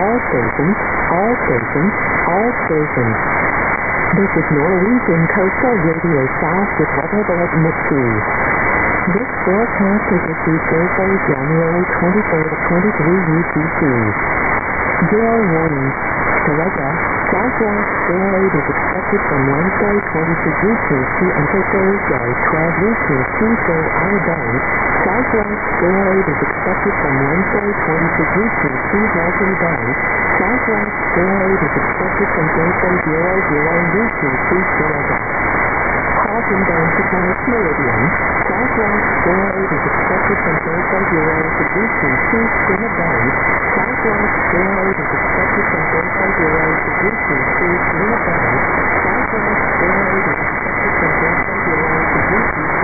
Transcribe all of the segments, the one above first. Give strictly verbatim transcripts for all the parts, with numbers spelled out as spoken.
all stations, all stations, all stations. This is Norwegian Coastal Radio South with weather at McPhee. This forecast is issued Thursday, January twenty-third of twenty-three U T C. Gale warning. Calaga, southwest gale rate is expected from Wednesday twenty-two U T C until Thursday twelve U T C, so Outer Banks. Southwest gale rate is expected from Wednesday twenty-two U T C, Halton Banks. Southwest gale rate is expected from Thursday zero zero U T C, Calaga. Halton Banks Atlantic Meridian. Southwest gale rate is expected from Thursday zero to U T C, Calaga Banks. Southwest gale rate is expected from Thursday zero to U T C, Calaga Banks. Southwest gale rate is expected from Thursday zero to U T C.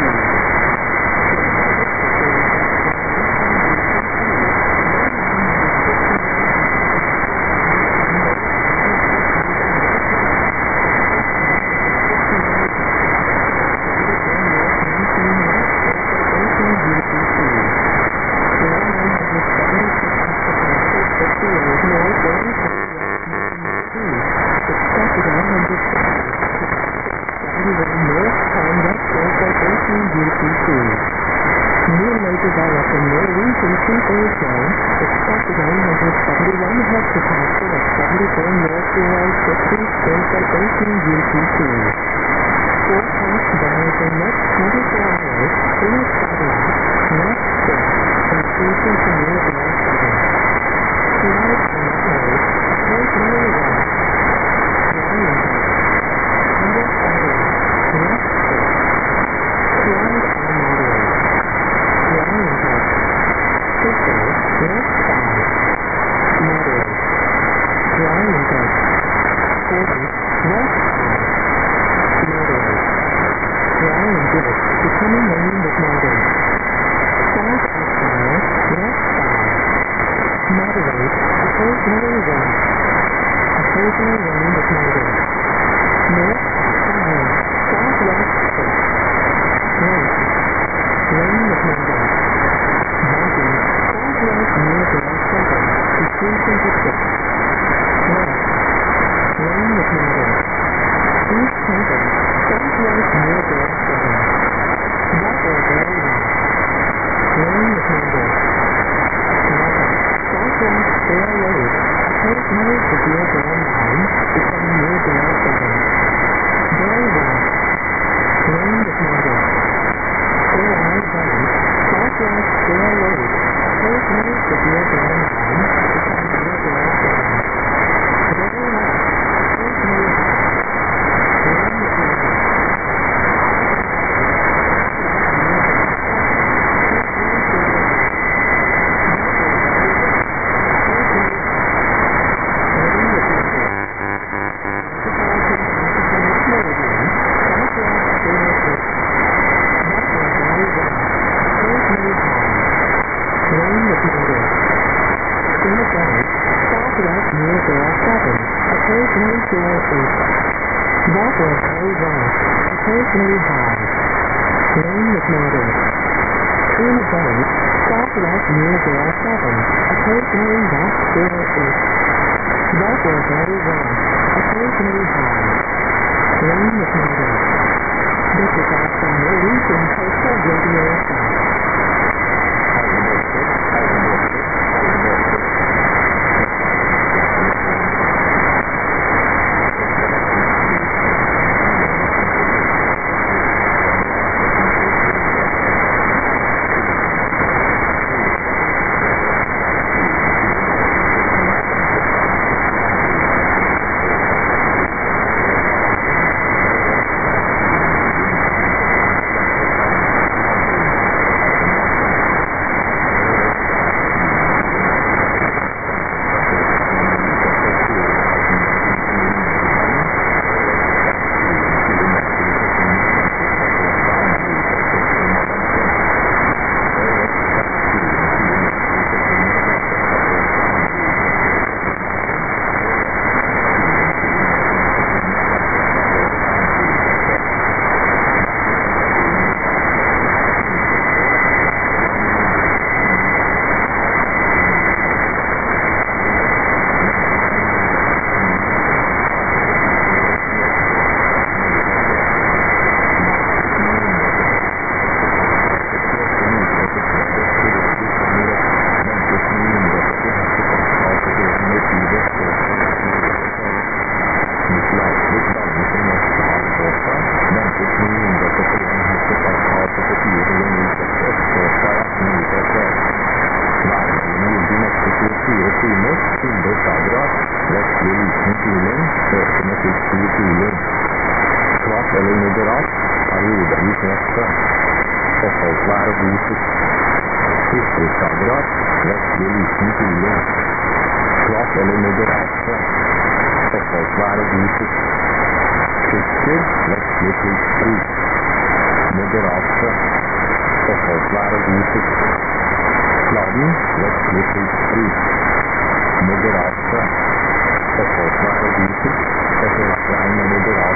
Kuldeslagrat, vestlig liten kuling, økende til stor kuling. Svak eller moderat, periodevis neste. Oppholdsvær og god sikt. Kuldeslagrat, vestlig liten kuling. Svak eller moderat, oppholdsvær og god sikt. Kyster, vestlig til stor. Moderat, oppholdsvær og god sikt. Fladen, vestlig til stor. Moderat, oppholdsvær og god sikt. Etter hvert regn med moderat